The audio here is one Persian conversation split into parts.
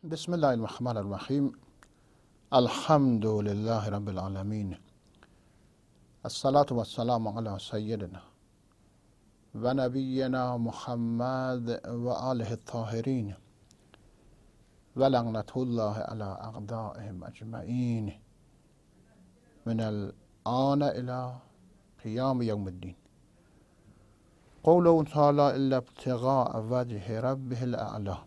بسم الله الرحمن الرحیم. الحمد لله رب العالمین. الصلاة و السلام علی سیدنا و نبینا محمد و آله الطاهرین و لعنت الله علی اعدائهم اجمعین من الآن الی قیام یوم الدین. قوله تعالی الا ابتغاء وجه ربه الاعلی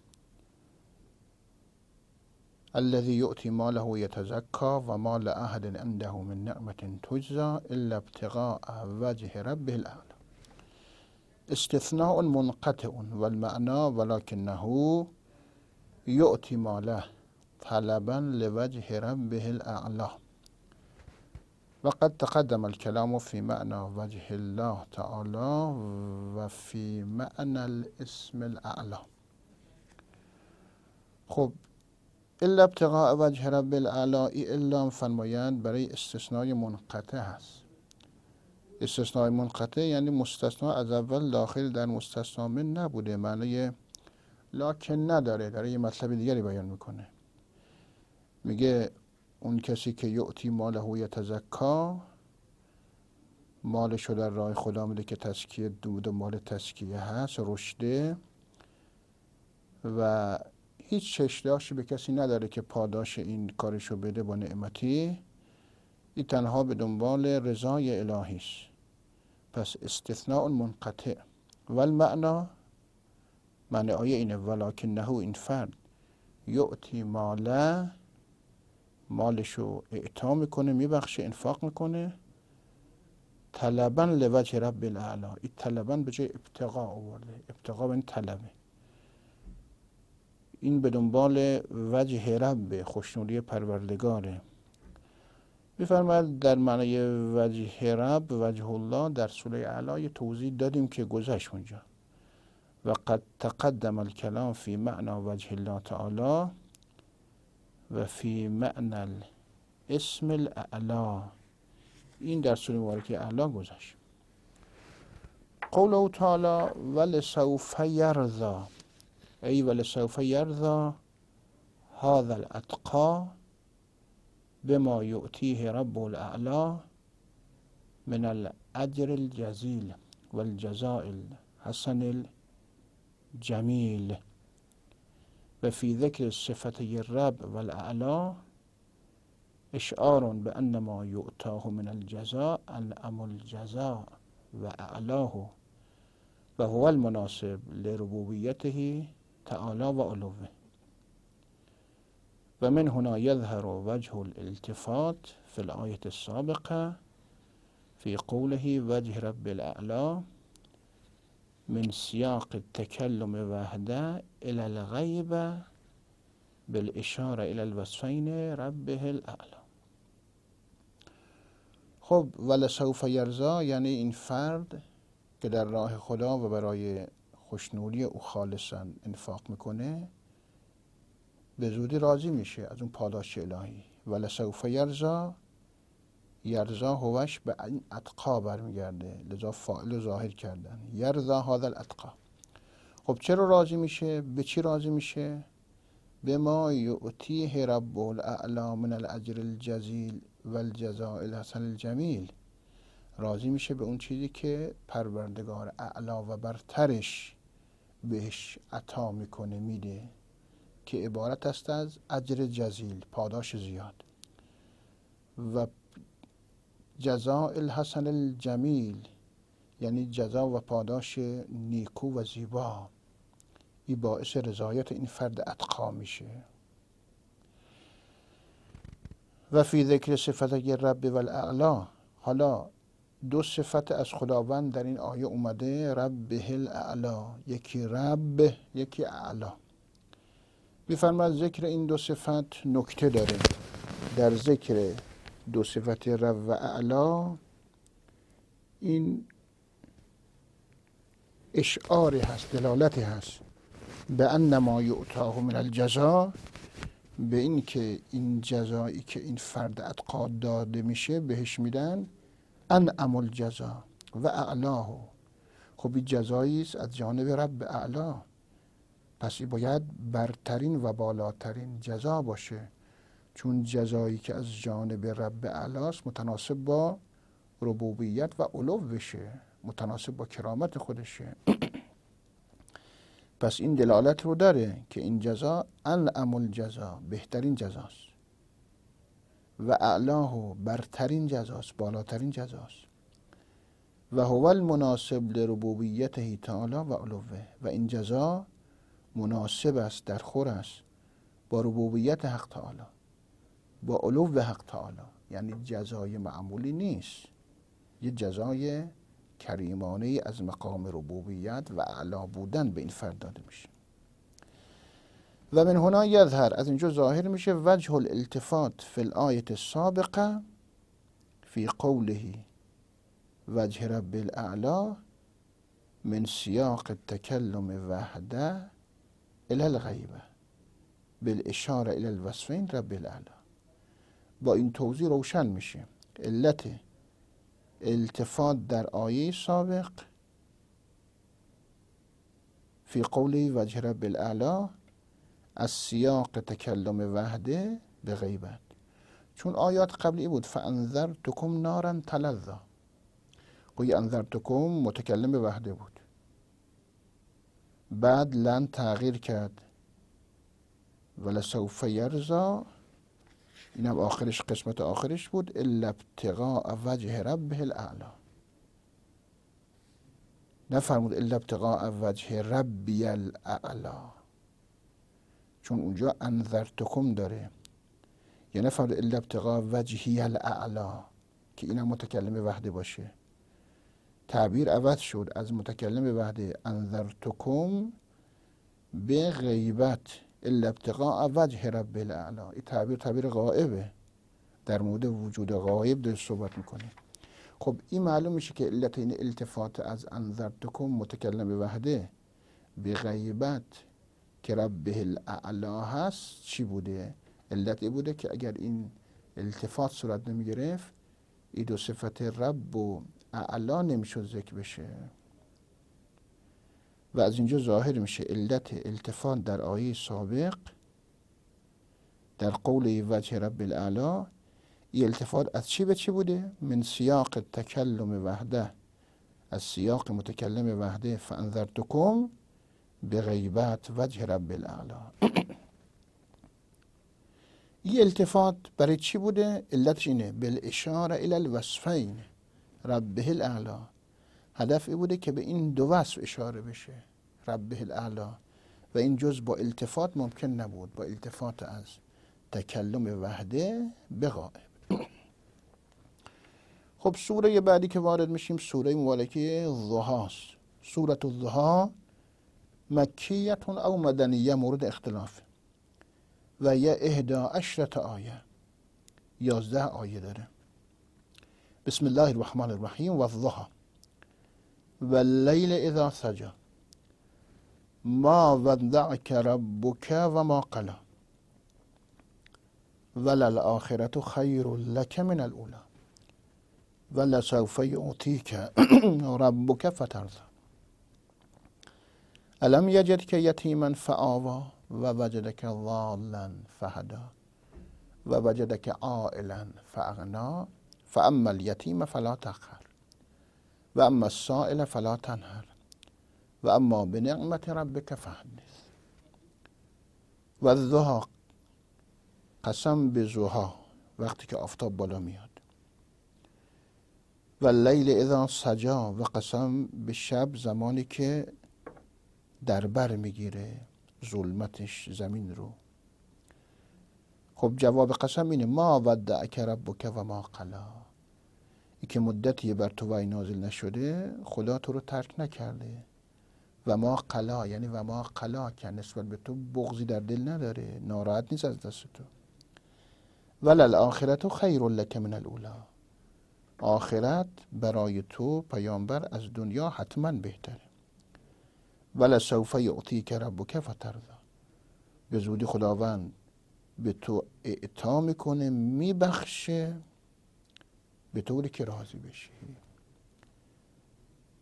الذي يؤتي ماله يتزكى وما لأحد عنده من نعمة تجزى إلا ابتغاء وجه ربه الأعلى. استثناء منقطع والمعنى ولكنه يؤتي ماله طلبا لوجه ربه الأعلى. وقد تقدم الكلام في معنى وجه الله تعالى وفي معنى الاسم الأعلى. خب الا ابتغاء وجه رب الاعلی، ای الا فرمایند برای استثنای منقطع هست. استثنای منقطع یعنی مستثنا از اول داخل در مستثنا من نبوده، معنی لکن نداره، داره یه مطلب دیگری بیان میکنه. میگه اون کسی که یعطی ماله یتزکا، مالشو در راه خدا میده که تزکیه دود و مال تزکیه هست، رشده و هیچ چشداشی به کسی نداره که پاداش این کارشو بده با نعمتی، این تنها به دنبال رضای الهی است. پس استثناء منقطع. والمعنا، معنی آیه اینه ولکنه، این فرد یعطی ماله، مالشو اعطا میکنه، میبخشه، انفاق میکنه، طلبا لوجه رب الاعلی. این طلبا به جای ابتغاء آورده، ابتغاء این طلبه، این به دنبال وجه رب، خوشنودی پروردگاره. میفرماید در معنی وجه رب، وجه الله، در سوره اعلی توضیح دادیم که گذشت اونجا. و قد تقدم الکلام فی معنی وجه الله تعالی و فی معنی الاسم الاعلی، این در سوره مبارکه اعلی گذشت. قوله تعالی ولسوف یرضی، ای ولسوف یرضی هذا الاتقى بما یؤتیه رب الاعلی من الاجر الجزیل والجزاء الحسن الجمیل. و فی ذکر صفته الرب والاعلی اشعار بان ما یؤتاه من الجزاء انعم الجزاء و اعلاه و هو المناسب لربوبیته تعالی و علوه. و من هنا يظهر وجه الالتفات في الآية السابقة في قوله وجه رب الأعلى من سياق التكلم وحده إلى الغيبة بالإشارة إلى الوصفين ربه الأعلى. خب ولسوف یرضی یعنی این فرد که در راه خدا و برای خوشنودی او خالصا انفاق میکنه به زودی راضی میشه از اون پاداش الهی. ولسوف یرضی، یرضی هوش به این اتقا برمیگرده، لذا فاعل ظاهر کردن، یرضی هذا الاتقا. خب چرا راضی میشه؟ به چی راضی میشه؟ به ما یؤتیه رب الاعلی من الاجر الجزیل والجزاء الحسن الجمیل. راضی میشه به اون چیزی که پروردگار اعلی و برترش بهش عطا میکنه، میده، که عبارت است از اجر جزیل، پاداش زیاد، و جزاء الحسن الجمیل یعنی جزا و پاداش نیکو و زیبا. این باعث رضایت این فرد اتقا میشه. و فی ذکر صفته رب والاعلی، حالا دو صفت از خداوند در این آیه اومده، ربه الاعلی، یکی رب یکی اعلی. میفرماید ذکر این دو صفت نکته داره. در ذکر دو صفت رب و اعلی این اشعاری هست، دلالتی هست به ان ما یؤتاه من الجزاء، به این که این جزایی که این فرد اتقا داده میشه بهش میدن انعم الجزاء و اعلاه. خب این جزایی است از جانب رب اعلی، پس این باید برترین و بالاترین جزا باشه، چون جزایی که از جانب رب اعلاست متناسب با ربوبیت و علو بشه، متناسب با کرامت خودشه. پس این دلالت رو داره که این جزا انعم الجزا، بهترین جزاست، و اعلاه، برترین جزاست، بالاترین جزاست، و هو المناسب لربوبیته تعالی و علوه، و این جزا مناسب است، در خور است با ربوبیت حق تعالی، با علو حق تعالی. یعنی جزای معمولی نیست، یه جزای کریمانه از مقام ربوبیت و اعلا بودن به این فرد داده میشه. و من هنا یظهر، از اینجا ظاهر میشه وجه الالتفات فی الآیه السابقه فی قوله وجه رب الاعلا من سیاق التکلم وحده الی الغیبه بالاشاره الی الوصفین رب الاعلا. با این توضیح روشن میشه علت التفات در آیه سابق فی قوله وجه رب الاعلا از سیاق تکلم وحده به غیبت، چون آیات قبلی بود فانذرتکم نارا تلظی، گویی انذرتکم متکلم به وحده بود، بعد لن تغییر کرد ولسوف یرضی، اینم آخرش، قسمت آخرش بود الا ابتغاء وجه ربه الاعلا، نفرمود الا ابتغاء وجه ربی الاعلا، چون اونجا انذرتکم داره، یعنی نفرمود الا ابتغاء وجهی الاعلا که اینم متکلم وحده باشه، تعبیر عوض شد از متکلم به وحده انذرتکم به غیبت الا ابتغاء وجه رب الاعلا. این تعبیر غائبه، در مورد وجود غایب داره صحبت میکنه. خب این معلوم میشه که علت این التفات از انذرتکم متکلم به وحده به غیبت که ربه الاعلا هست چی بوده؟ علت ای بوده که اگر این التفات صورت نمیگرفت این دو صفت رب و اعلا نمیشد ذکر بشه. و از اینجا ظاهر میشه علت التفات در آیه سابق در قول وجه رب الاعلا، این التفات از چی به چی بوده؟ من سیاق تکلم وحده، از سیاق متکلم وحده فانذرتکم به غیبت وجه رب الاعلا. این التفات برای چی بوده؟ علتش اینه بالاشاره الی الوصفین ربه الاعلا، هدف این بوده که به این دو وصف اشاره بشه، ربه الاعلا، و این جز با التفات ممکن نبود، با التفات از تکلم وحده به غائب. خب سوره بعدی که وارد میشیم سوره مبارکه ضحی است. سوره الضحی مکیه او مدنیه مورد اختلاف و یه 11 آیه، 11 آیه داره. بسم الله الرحمن الرحیم و الضحی و اللیل اذا سجی ما ودعک ربک و ما قلی وللآخرة خیر لک من الاولی ولسوف یعطیک ربک فترضی الم یجدک یتیما فآوی و وجدک ضالا فهدی و وجدک عائلا فاغنی فاما الیتیم فلا تقهر و اما السائل فلا تنهر و اما بنعمت ربک فحدث. و الضحی، قسم به ضحی، وقتی که آفتاب بالا میاد. و اللیل اذا سجی، و قسم به شب زمانی که در بر میگیره ظلمتش زمین رو. خب جواب قسم اینه ما ودعک ربک و ما قلا، ای که مدتی بر تو وحی نازل نشده خدا تو رو ترک نکرده، و ما قلا یعنی و ما قلا که نسبت به تو بغضی در دل نداره، ناراحت نیست از دست تو. وللآخرة خیر لک من الاولی، آخرت برای تو پیامبر از دنیا حتما بهتره. ولسوف یعطیک ربک فترضی، به زودی خداوند به تو اعطا میکنه، میبخشه به طوری که راضی بشی.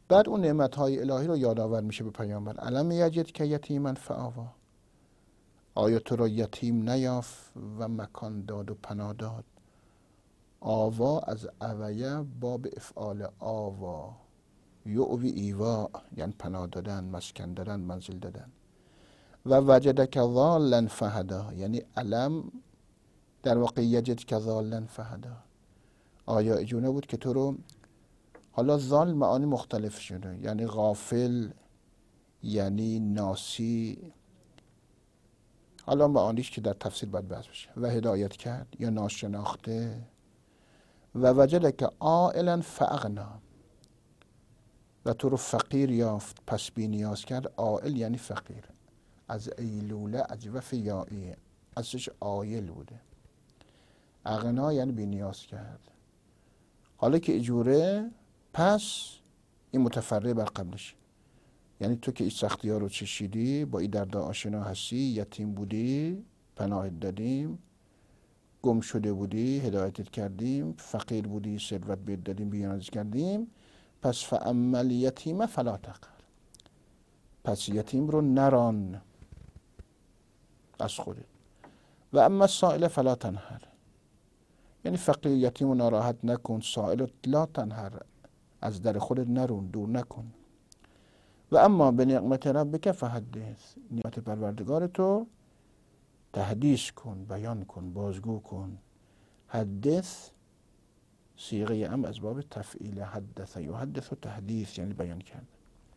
بعد اون نعمتهای الهی رو یادآور میشه به پیامبر. الم یجد که یتیما فآوا، آیا تو را یتیم نیافت و مکان داد و پناه داد. آوا از اویه باب افعال آوا، یعوی ایوا یعنی پناه دادن، مسکن دادن، منزل دادن. و وجدک ضالا فهدا، یعنی علم در واقع یجدک ضالا فهدا، آیا اجونه بود که تو رو، حالا ضال معانی مختلف شده، یعنی غافل، یعنی ناسی، حالا معانیش که در تفسیر باید بحث بشه. و هدایت کرد یا ناشناخته. و وجدک عائلا فاغنا، و تو رو فقیر یافت پس بی نیاز کرد. عائل یعنی فقیر، از ایلوله اجوف یائیه، ازش عایل بوده. اغنا یعنی بی نیاز کرد. حالا که اجوره، پس این متفرع بر قبلش، یعنی تو که این سختی ها رو چشیدی، با این درد آشنا هستی، یتیم بودی پناهت دادیم، گم شده بودی هدایتت کردیم، فقیر بودی ثروت بهت دادیم بیانازی کردیم، پس فاما الیتیم فلا تقهر، پس یتیم رو نران از خودت. و اما السائل فلا تنهر، یعنی فقیر یتیم رو ناراحت نکن، سائل لا تنهر از در خودت نرون، دور نکن. و اما به نعمت ربک فحدث، نعمت پروردگار تو تحدیث کن، بیان کن، بازگو کن. حدث صیغه ام از باب تفعیل، حدث یحدث و تحدیث یعنی بیان کرد.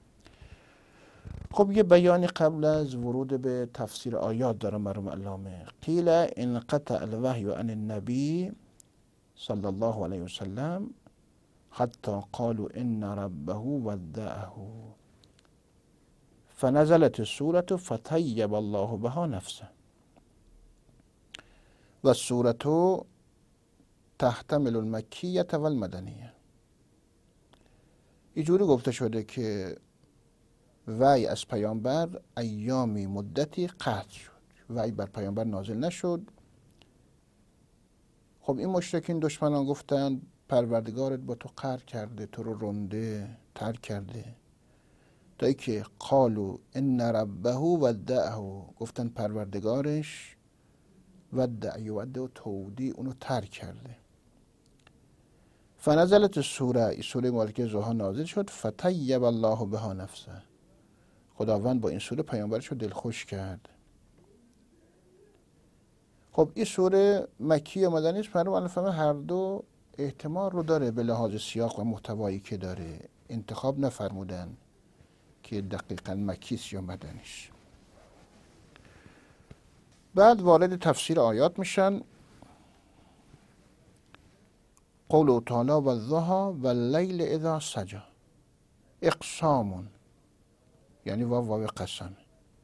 خب یه بیانی قبل از ورود به تفسیر آیات داره مرحوم علامه. قیل انقطع الوحی عن النبی صلی الله علیه وسلم حتی قالوا ان ربه ودعه فنزلت السورة فطیب الله بها نفسه. و السورة تحتمل المکیة و المدنیه. اینجوری گفته شده که وحی از پیامبر ایامی مدتی قطع شد، وحی بر پیامبر نازل نشد. خب این مشرکین دشمنان گفتن پروردگارت با تو قهر کرده، تو رو رنده، ترک کرده. تا ای که قالوا ان ربه ودعه، گفتن پروردگارش ودع یودع و تودی اونو ترک کرده. فنزلت السوره، این سوره مبارکه ضحی نازل شد. فطیب الله بها نفسه، خداوند با این سوره پیامبرش رو دلخوش کرد. خب این سوره مکی و مدنی است. معلوم الفهمه هر دو احتمال رو داره به لحاظ سیاق و محتوایی که داره، انتخاب نفرمودن که دقیقاً مکیست یا مدنیست. بعد وارد تفسیر آیات میشن. قوله تعالی و الضحی و اللیل اذا سجی، اقسام یعنی واو قسم.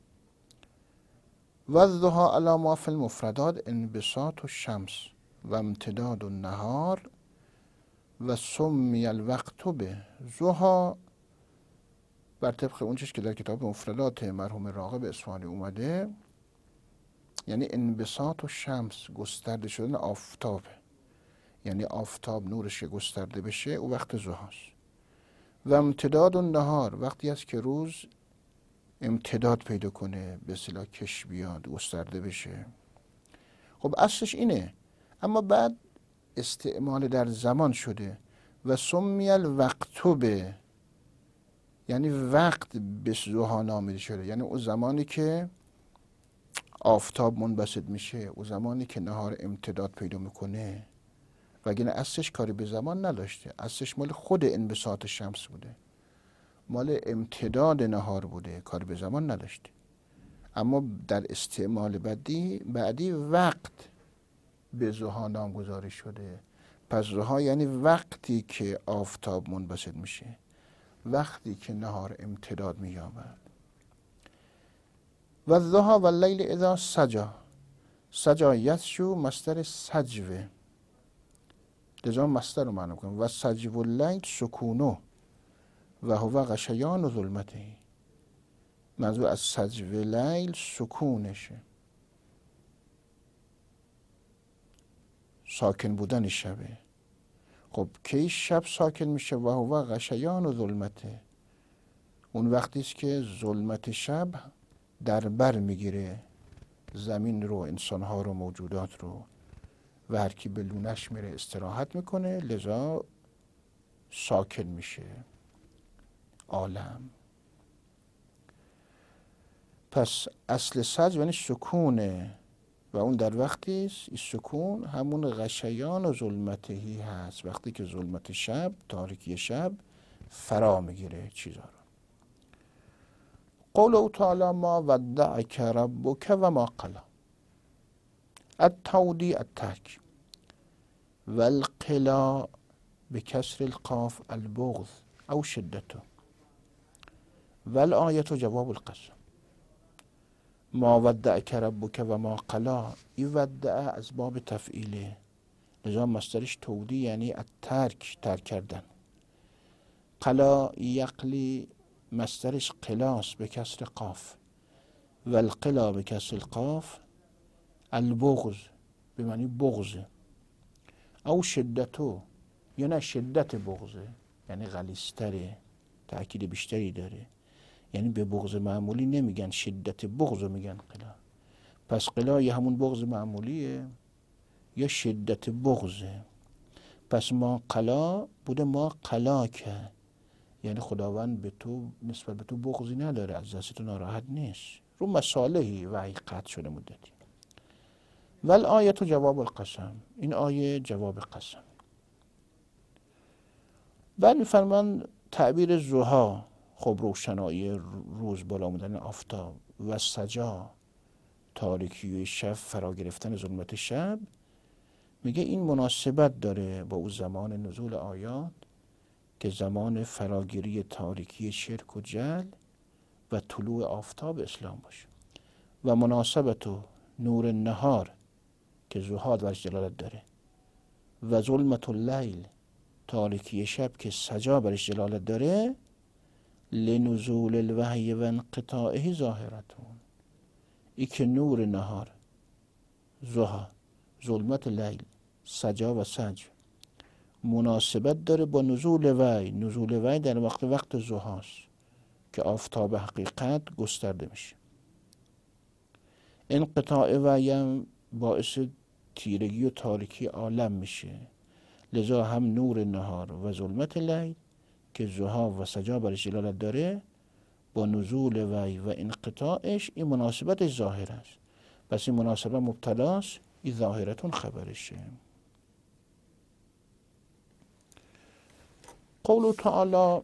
و الضحی علی ما فی المفردات انبساط الشمس و امتداد النهار و سمی الوقت به ضحی، بر طبق اون چیز که در کتاب مفردات مرحوم راغب اصفهانی اومده، یعنی انبساط الشمس گسترده شدن آفتاب، یعنی آفتاب نورش که گسترده بشه او وقت ضحاست. و امتداد النهار، وقتی است که روز امتداد پیدا کنه، به اصطلاح کش بیاد، گسترده بشه. خب اصلش اینه، اما بعد استعمال در زمان شده. و سمی الوقت به، یعنی وقت به ضحی نامیده شده، یعنی اون زمانی که آفتاب منبسط میشه، اون زمانی که نهار امتداد پیدا میکنه. وگرنه اصلش کاری به زمان نداشته، اصلش مال خود انبساط شمس بوده، مال امتداد نهار بوده، کاری به زمان نداشته. اما در استعمال بعدی وقت به ضحی نامگذاری شده. پس ضحی یعنی وقتی که آفتاب منبسط میشه، وقتی که نهار امتداد مییابد. و الضحی و اللیل اذا سجی، سجا یسجو مصدر سجوه، لذا مصدر رو معنی کنم. و سجو اللیل سکونو و هو غشیان و ظلمته، منظور از سجو لیل سکونشه، ساکن بودن شبه. خب کی شب ساکن میشه؟ و هو غشیان و ظلمته، اون وقتی است که ظلمت شب در بر میگیره زمین رو، انسانها رو، موجودات رو و هر کی به لونش میره استراحت میکنه، لذا ساکن میشه عالم. پس اصل سجد یعنی سکونه و اون در وقتی است این سکون همون غشیان و ظلمتهی هست، وقتی که ظلمت شب، تاریکی شب فرا میگیره چیزا رو. قوله تعالی ما ودعک ربک و ما قلا. التودیع الترک والقلا بکسر القاف البغض او شدته والآیة جواب القسم. ما ودعک ربک و ما قلا، این ودع از باب تفعیله، لذا مصدرش تودیع یعنی الترک، ترک کردن. قلا یقلی مصدرش قلاس به کسر قاف و القلا به کسر القاف البغض به معنی بغضه او شدتو یا نه شدت بغضه یعنی غلیظتره، تأکید بیشتری داره، یعنی به بغض معمولی نمیگن، شدت بغض میگن قلا. پس قلا یا همون بغض معمولیه یا شدت بغضه. پس ما قلا بوده ما قلا که، یعنی خداوند به تو نسبت به تو بغضی نداره، از دست تو ناراحت نیست، رو مصالحی وحی قطع شده مدتی. والآیة جواب القسم، این آیه جواب قسم. بعد میفرمان تعبیر ضحی، خب روشنایی روز، بالا آمدن آفتاب، و سجا تاریکی شب، فرا گرفتن ظلمت شب، میگه این مناسبت داره با اون زمان نزول آیات که زمان فراگیری تاریکی شرک و جهل و طلوع آفتاب اسلام باشه و مناسبت نور نهار که ضحی درش دلالت داره و ظلمت اللیل تاریکی شب که سجا برش دلالت داره، لنزول الوحی و انقطاعه ظاهرتون. ای که نور نهار، ضحی، ظلمت لیل، سجا و سج مناسبت داره با نزول وحی. نزول وحی در وقت ضحاست که آفتاب حقیقت گسترده میشه. انقطاع وحی هم باعث تیرگی و تاریکی عالم میشه، لذا هم نور نهار و ظلمت لیل که ضحی و سجا برش دلالت داره با نزول وحی و انقطاعش این مناسبتش ظاهر است. پس این مناسبت مبتلاست، این ظاهرتون خبرشه. قول تعالی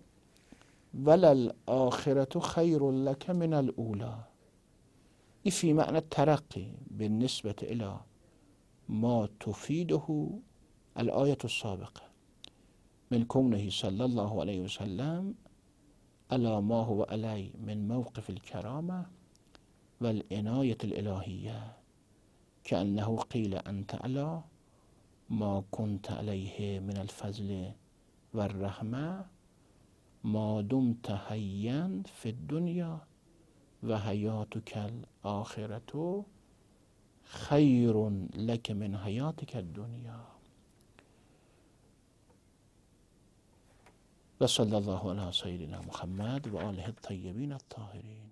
وللآخرة خیر لک من الاولی، این فی معنی الترقی بالنسبة الى ما تفیده الآیة السابقه من کونه صلی الله علیه وسلم على ما هو علی من موقف الكرامه والعنایة الالهیه كأنه قیل انت علی ما كنت علیه من الفضل والرحمه ما دمت حیا فی الدنیا و حیاتک الآخرة خیر لک من حیاتک الدنیا. و صلی الله علی سیدنا محمد و آله الطیبین الطاهرین.